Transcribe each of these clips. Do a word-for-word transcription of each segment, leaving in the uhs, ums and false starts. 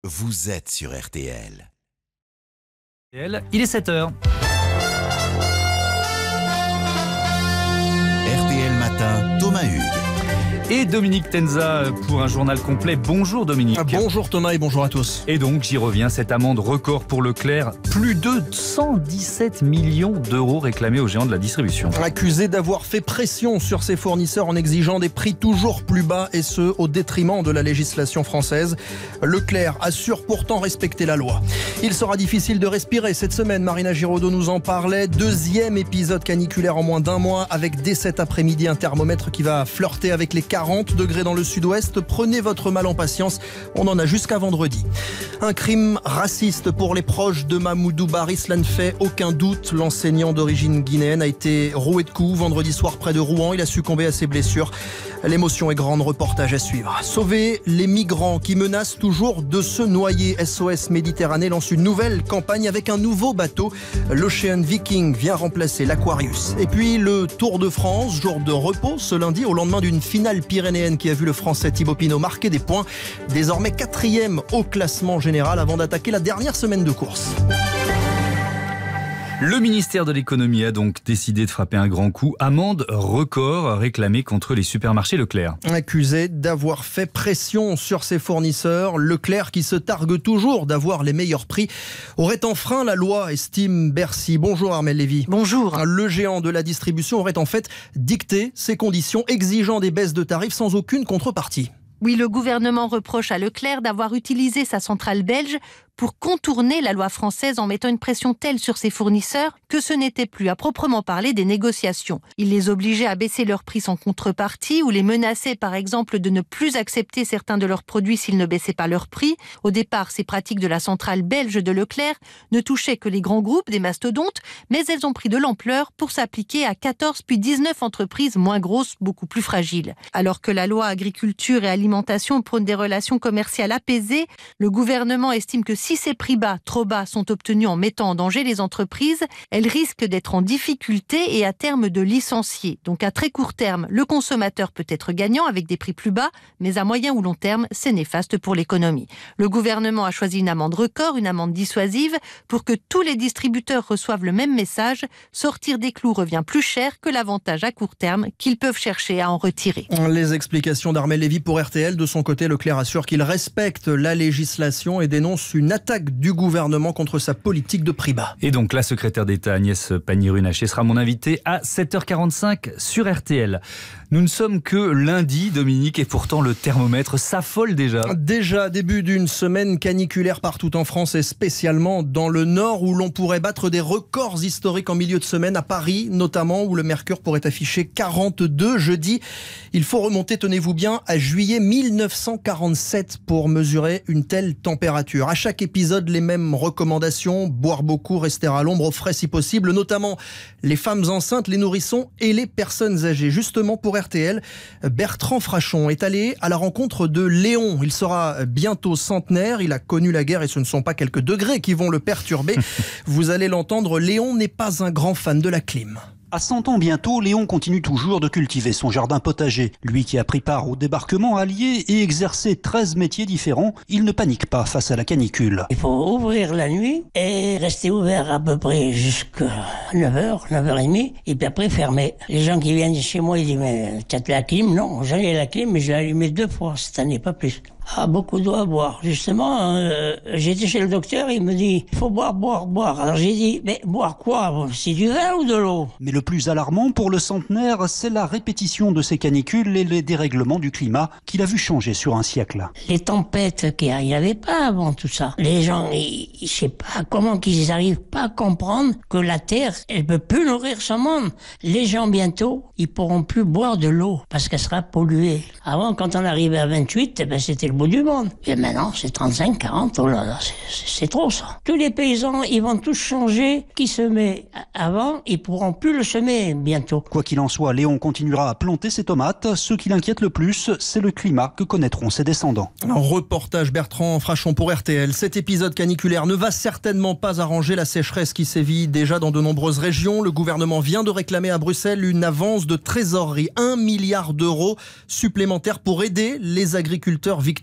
vous êtes sur R T L. Il est sept heures. R T L Matin, Thomas Hugues. Et Dominique Tenza pour un journal complet. Bonjour Dominique. Bonjour Thomas et bonjour à tous. Et donc j'y reviens, cette amende record pour Leclerc. Plus de cent dix-sept millions d'euros réclamés aux géants de la distribution. Accusé d'avoir fait pression sur ses fournisseurs en exigeant des prix toujours plus bas et ce au détriment de la législation française. Leclerc assure pourtant respecter la loi. Il sera difficile de respirer cette semaine, Marina Giraudot nous en parlait. Deuxième épisode caniculaire en moins d'un mois avec dès cet après-midi un thermomètre qui va flirter avec les quarante degrés dans le sud-ouest. Prenez votre mal en patience, on en a jusqu'à vendredi. Un crime raciste pour les proches de Mamoudou Barry, cela ne fait aucun doute. L'enseignant d'origine guinéenne a été roué de coups vendredi soir près de Rouen. Il a succombé à ses blessures. L'émotion est grande, reportage à suivre. Sauver les migrants qui menacent toujours de se noyer. S O S Méditerranée lance une nouvelle campagne avec un nouveau bateau. L'Ocean Viking vient remplacer l'Aquarius. Et puis le Tour de France, jour de repos ce lundi au lendemain d'une finale pyrénéenne qui a vu le Français Thibaut Pinot marquer des points. Désormais quatrième au classement général avant d'attaquer la dernière semaine de course. Le ministère de l'économie a donc décidé de frapper un grand coup. Amende record réclamée contre les supermarchés Leclerc. Accusé d'avoir fait pression sur ses fournisseurs, Leclerc, qui se targue toujours d'avoir les meilleurs prix, aurait enfreint la loi, estime Bercy. Bonjour Armelle Lévy. Bonjour. Le géant de la distribution aurait en fait dicté ses conditions, exigeant des baisses de tarifs sans aucune contrepartie. Oui, le gouvernement reproche à Leclerc d'avoir utilisé sa centrale belge pour contourner la loi française en mettant une pression telle sur ses fournisseurs que ce n'était plus à proprement parler des négociations. Il les obligeait à baisser leurs prix sans contrepartie ou les menaçait par exemple de ne plus accepter certains de leurs produits s'ils ne baissaient pas leurs prix. Au départ, ces pratiques de la centrale belge de Leclerc ne touchaient que les grands groupes, des mastodontes, mais elles ont pris de l'ampleur pour s'appliquer à quatorze puis dix-neuf entreprises moins grosses, beaucoup plus fragiles. Alors que la loi agriculture et alimentation prône des relations commerciales apaisées, le gouvernement estime que si ces prix bas, trop bas, sont obtenus en mettant en danger les entreprises, elles risquent d'être en difficulté et à terme de licencier. Donc à très court terme, le consommateur peut être gagnant avec des prix plus bas, mais à moyen ou long terme, c'est néfaste pour l'économie. Le gouvernement a choisi une amende record, une amende dissuasive, pour que tous les distributeurs reçoivent le même message. Sortir des clous revient plus cher que l'avantage à court terme qu'ils peuvent chercher à en retirer. Les explications d'Armelle Lévy pour R T L. De son côté, Leclerc assure qu'il respecte la législation et dénonce une attaque du gouvernement contre sa politique de prix bas. Et donc la secrétaire d'État Agnès Pannier-Runacher sera mon invitée à sept heures quarante-cinq sur R T L. Nous ne sommes que lundi, Dominique, et pourtant le thermomètre s'affole déjà. Déjà début d'une semaine caniculaire partout en France et spécialement dans le nord où l'on pourrait battre des records historiques en milieu de semaine, à Paris notamment, où le mercure pourrait afficher quarante-deux jeudi. Il faut remonter, tenez-vous bien, à juillet mille neuf cent quarante-sept pour mesurer une telle température. À chaque épisode, les mêmes recommandations: boire beaucoup, rester à l'ombre, au frais si possible, notamment les femmes enceintes, les nourrissons et les personnes âgées. Justement, pour R T L, Bertrand Frachon est allé à la rencontre de Léon. Il sera bientôt centenaire, il a connu la guerre et ce ne sont pas quelques degrés qui vont le perturber. Vous allez l'entendre, Léon n'est pas un grand fan de la clim. À cent ans bientôt, Léon continue toujours de cultiver son jardin potager. Lui qui a pris part au débarquement allié et exercé treize métiers différents, il ne panique pas face à la canicule. Il faut ouvrir la nuit et rester ouvert à peu près jusqu'à neuf heures, neuf heures trente, et puis après fermer. Les gens qui viennent chez moi, ils disent « Mais tu as la clim ?» Non, j'ai la clim, mais je l'ai allumée deux fois cette année, pas plus. Ah, beaucoup d'eau à boire. Justement, euh, j'étais chez le docteur, il me dit, il faut boire, boire, boire. Alors j'ai dit, mais boire quoi? C'est du vin ou de l'eau? Mais le plus alarmant pour le centenaire, c'est la répétition de ces canicules et les dérèglements du climat qu'il a vu changer sur un siècle. Les tempêtes, il n'y avait pas avant tout ça. Les gens, ils, je sais pas comment qu'ils arrivent pas à comprendre que la Terre, elle peut plus nourrir son monde. Les gens, bientôt, ils pourront plus boire de l'eau parce qu'elle sera polluée. Avant, quand on arrivait à vingt-huit, eh ben, c'était le bout du monde. Et maintenant, c'est trente-cinq, quarante, oh là là, c'est, c'est trop ça. Tous les paysans, ils vont tous changer. Qui semait avant, ils pourront plus le semer bientôt. Quoi qu'il en soit, Léon continuera à planter ses tomates. Ce qui l'inquiète le plus, c'est le climat que connaîtront ses descendants. Un reportage Bertrand Frachon pour R T L. Cet épisode caniculaire ne va certainement pas arranger la sécheresse qui sévit déjà dans de nombreuses régions. Le gouvernement vient de réclamer à Bruxelles une avance de trésorerie, un milliard d'euros supplémentaires pour aider les agriculteurs victimes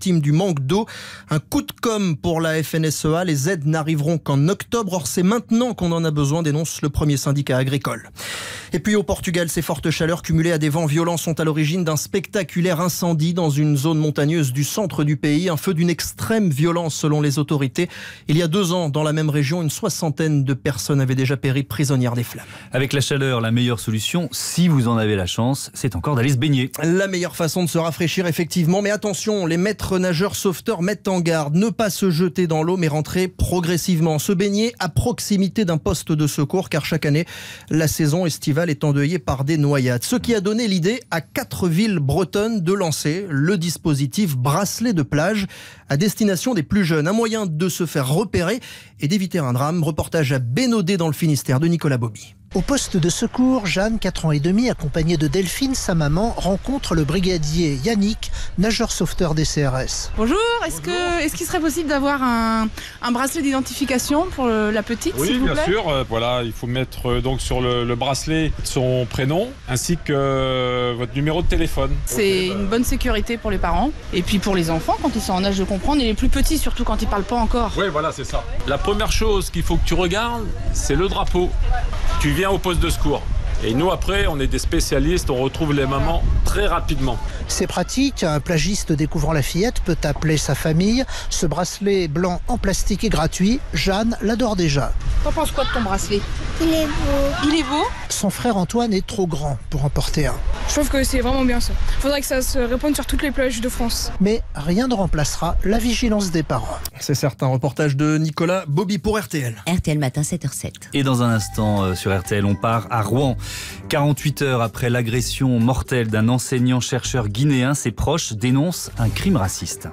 victimes du manque d'eau. Un coup de com' pour la F N S E A. Les aides n'arriveront qu'en octobre. Or, c'est maintenant qu'on en a besoin, dénonce le premier syndicat agricole. Et puis au Portugal, ces fortes chaleurs cumulées à des vents violents sont à l'origine d'un spectaculaire incendie dans une zone montagneuse du centre du pays. Un feu d'une extrême violence selon les autorités. Il y a deux ans, dans la même région, une soixantaine de personnes avaient déjà péri prisonnières des flammes. Avec la chaleur, la meilleure solution, si vous en avez la chance, c'est encore d'aller se baigner. La meilleure façon de se rafraîchir, effectivement. Mais attention, les maîtres nageurs sauveteurs mettent en garde. Ne pas se jeter dans l'eau, mais rentrer progressivement. Se baigner à proximité d'un poste de secours, car chaque année, la saison estivale est endeuillée par des noyades. Ce qui a donné l'idée à quatre villes bretonnes de lancer le dispositif bracelet de plage à destination des plus jeunes. Un moyen de se faire repérer et d'éviter un drame. Reportage à Bénodet dans le Finistère de Nicolas Bobby. Au poste de secours, Jeanne, quatre ans et demi, accompagnée de Delphine, sa maman, rencontre le brigadier Yannick, nageur sauveteur des C R S. Bonjour, est-ce que est-ce qu'il serait possible d'avoir un, un bracelet d'identification pour le, la petite, oui, s'il vous plaît ? Oui, bien sûr. Euh, voilà, il faut mettre euh, donc sur le, le bracelet son prénom ainsi que euh, votre numéro de téléphone. C'est okay, bah... une bonne sécurité pour les parents et puis pour les enfants quand ils sont en âge de comprendre et les plus petits surtout quand ils parlent pas encore. Oui, voilà, c'est ça. La première chose qu'il faut que tu regardes, c'est le drapeau. Tu viens au poste de secours. Et nous, après, on est des spécialistes, on retrouve les mamans très rapidement. C'est pratique, un plagiste découvrant la fillette peut appeler sa famille. Ce bracelet blanc en plastique est gratuit. Jeanne l'adore déjà. T'en penses quoi de ton bracelet ? Il est beau. Il est beau ? Son frère Antoine est trop grand pour en porter un. Je trouve que c'est vraiment bien ça. Faudrait que ça se répande sur toutes les plages de France. Mais rien ne remplacera la vigilance des parents. C'est certain. Reportage de Nicolas Bobby pour R T L. R T L matin, sept heures sept. Et dans un instant euh, sur R T L, on part à Rouen. quarante-huit heures après l'agression mortelle d'un enseignant-chercheur guinéen, ses proches dénoncent un crime raciste.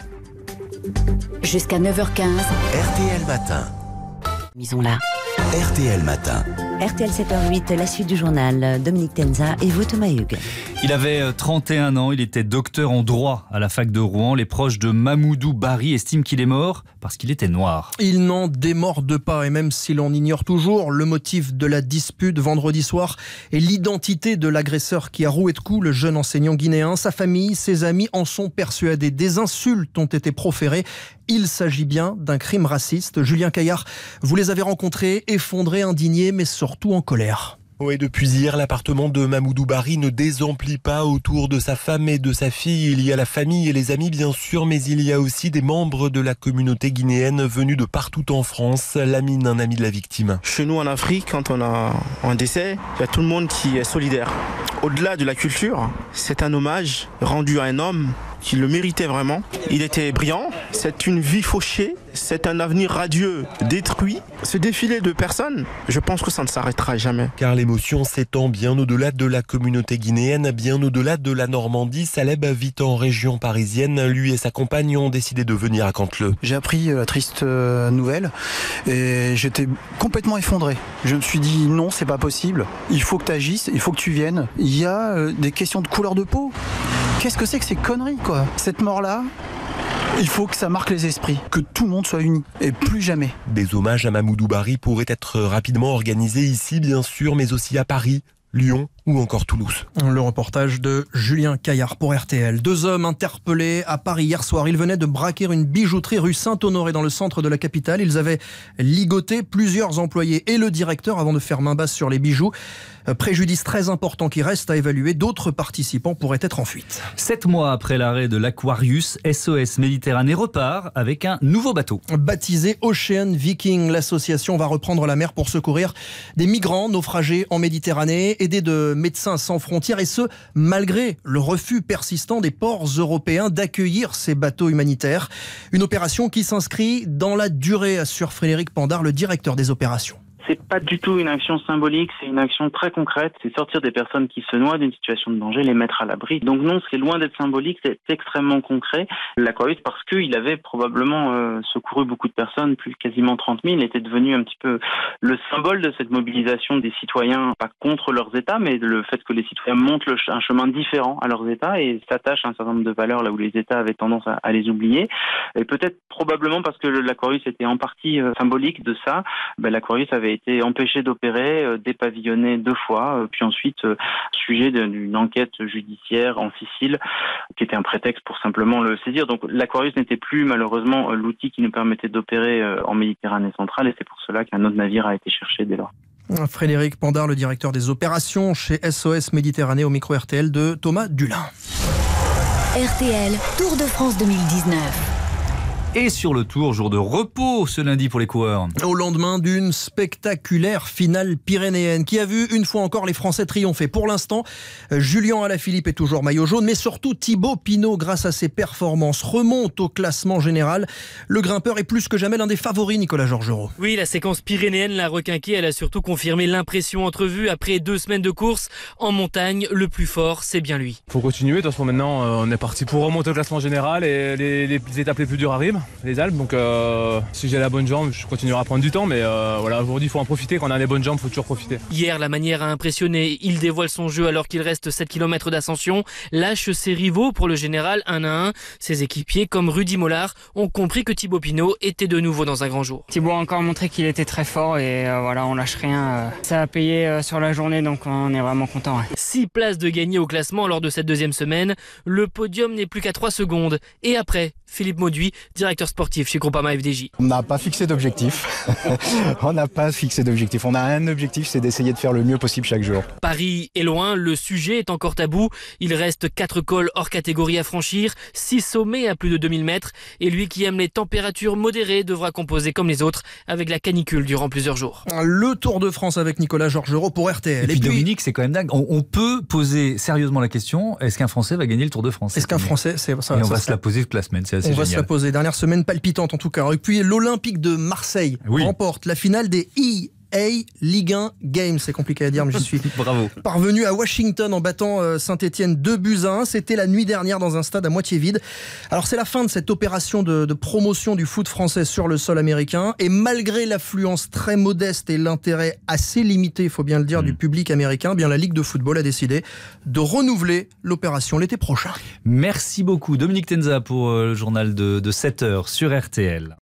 Jusqu'à neuf heures quinze. R T L matin. Misons-la. R T L matin. R T L sept heures huit, la suite du journal. Dominique Tenza et vous, Thomas Hugues. Il avait trente et un ans, il était docteur en droit à la fac de Rouen. Les proches de Mamoudou Bari estiment qu'il est mort parce qu'il était noir. Il n'en démorde pas, et même si l'on ignore toujours le motif de la dispute vendredi soir et l'identité de l'agresseur qui a roué de coups le jeune enseignant guinéen, sa famille, ses amis en sont persuadés. Des insultes ont été proférées. Il s'agit bien d'un crime raciste. Julien Caillard, vous les avez rencontrés, effondrés, indignés, mais surtout en colère. Oui, depuis hier, l'appartement de Mamoudou Bari ne désemplit pas autour de sa femme et de sa fille. Il y a la famille et les amis, bien sûr, mais il y a aussi des membres de la communauté guinéenne venus de partout en France. Lamine, un ami de la victime. Chez nous, en Afrique, quand on a un décès, il y a tout le monde qui est solidaire. Au-delà de la culture, c'est un hommage rendu à un homme qui le méritait vraiment. Il était brillant, c'est une vie fauchée, c'est un avenir radieux détruit. Ce défilé de personnes, je pense que ça ne s'arrêtera jamais. Car l'émotion s'étend bien au-delà de la communauté guinéenne, bien au-delà de la Normandie. Saleb vit en région parisienne. Lui et sa compagne ont décidé de venir à Canteleu. J'ai appris la triste nouvelle et j'étais complètement effondré. Je me suis dit non, c'est pas possible. Il faut que tu agisses, il faut que tu viennes. Il y a des questions de couleur de peau. Qu'est-ce que c'est que ces conneries, quoi ? Cette mort-là, il faut que ça marque les esprits, que tout le monde soit uni, et plus jamais. Des hommages à Mamoudou Bari pourraient être rapidement organisés ici, bien sûr, mais aussi à Paris, Lyon ou encore Toulouse. Le reportage de Julien Caillard pour R T L. Deux hommes interpellés à Paris hier soir. Ils venaient de braquer une bijouterie rue Saint-Honoré dans le centre de la capitale. Ils avaient ligoté plusieurs employés et le directeur avant de faire main basse sur les bijoux. Préjudice très important qui reste à évaluer. D'autres participants pourraient être en fuite. Sept mois après l'arrêt de l'Aquarius, S O S Méditerranée repart avec un nouveau bateau. Baptisé Ocean Viking, l'association va reprendre la mer pour secourir des migrants naufragés en Méditerranée, aidés de Médecins sans frontières, et ce, malgré le refus persistant des ports européens d'accueillir ces bateaux humanitaires. Une opération qui s'inscrit dans la durée, assure Frédéric Pandard, le directeur des opérations. C'est pas du tout une action symbolique, c'est une action très concrète. C'est sortir des personnes qui se noient d'une situation de danger, les mettre à l'abri. Donc non, c'est loin d'être symbolique, c'est extrêmement concret. L'Aquarius, parce qu'il avait probablement euh, secouru beaucoup de personnes, plus quasiment trente mille, était devenu un petit peu le symbole de cette mobilisation des citoyens, pas contre leurs États, mais le fait que les citoyens montent le, un chemin différent à leurs États et s'attachent à un certain nombre de valeurs là où les États avaient tendance à, à les oublier. Et peut-être probablement parce que l'Aquarius était en partie euh, symbolique de ça, ben, l'Aquarius avait été empêché d'opérer, euh, dépavillonné deux fois, euh, puis ensuite euh, sujet d'une enquête judiciaire en Sicile, qui était un prétexte pour simplement le saisir. Donc l'Aquarius n'était plus malheureusement l'outil qui nous permettait d'opérer euh, en Méditerranée centrale, et c'est pour cela qu'un autre navire a été cherché dès lors. Frédéric Pandard, le directeur des opérations chez S O S Méditerranée, au micro R T L de Thomas Dulin. R T L Tour de France deux mille dix-neuf. Et sur le Tour, jour de repos ce lundi pour les coureurs. Au lendemain d'une spectaculaire finale pyrénéenne qui a vu une fois encore les Français triompher. Pour l'instant, Julian Alaphilippe est toujours maillot jaune, mais surtout Thibaut Pinot, grâce à ses performances, remonte au classement général. Le grimpeur est plus que jamais l'un des favoris, Nicolas Georgerot. Oui, la séquence pyrénéenne l'a requinqué. Elle a surtout confirmé l'impression entrevue après deux semaines de course. En montagne, le plus fort, c'est bien lui. Il faut continuer. De toute façon, maintenant, on est parti pour remonter au classement général et les, les étapes les plus dures arrivent. Les Alpes, donc euh, si j'ai la bonne jambe, je continuerai à prendre du temps, mais euh, voilà, aujourd'hui il faut en profiter. Quand on a les bonnes jambes, il faut toujours profiter. Hier, la manière a impressionné. Il dévoile son jeu alors qu'il reste sept kilomètres d'ascension, lâche ses rivaux pour le général un à un. Ses équipiers, comme Rudy Mollard, ont compris que Thibaut Pinot était de nouveau dans un grand jour. Thibaut a encore montré qu'il était très fort et euh, voilà, on lâche rien. Ça a payé euh, sur la journée, donc on est vraiment content. Ouais. Six places de gagné au classement lors de cette deuxième semaine. Le podium n'est plus qu'à trois secondes. Et après, Philippe Mauduit, directeur sportif chez Groupama F D J. On n'a pas fixé d'objectif. on n'a pas fixé d'objectif. On a un objectif, c'est d'essayer de faire le mieux possible chaque jour. Paris est loin, le sujet est encore tabou. Il reste quatre cols hors catégorie à franchir, six sommets à plus de deux mille mètres. Et lui qui aime les températures modérées devra composer comme les autres avec la canicule durant plusieurs jours. Le Tour de France avec Nicolas Georgerot pour R T L. Et puis, Et puis Dominique, c'est quand même dingue. On, on peut poser sérieusement la question, est-ce qu'un Français va gagner le Tour de France? Est-ce qu'un Français, c'est ça? Et on ça va serait... se la poser toute la semaine, c'est assez On génial. va se la poser. Dernière semaine palpitante en tout cas. Et puis l'Olympique de Marseille oui. remporte la finale des E A Ligue un Games. C'est compliqué à dire, mais j'y suis Bravo. parvenu à Washington en battant Saint-Etienne deux buts à un. C'était la nuit dernière dans un stade à moitié vide. Alors c'est la fin de cette opération de, de promotion du foot français sur le sol américain. Et malgré l'affluence très modeste et l'intérêt assez limité, il faut bien le dire, mmh. du public américain, bien la Ligue de football a décidé de renouveler l'opération l'été prochain. Merci beaucoup Dominique Tenza pour le journal de, de sept heures sur R T L.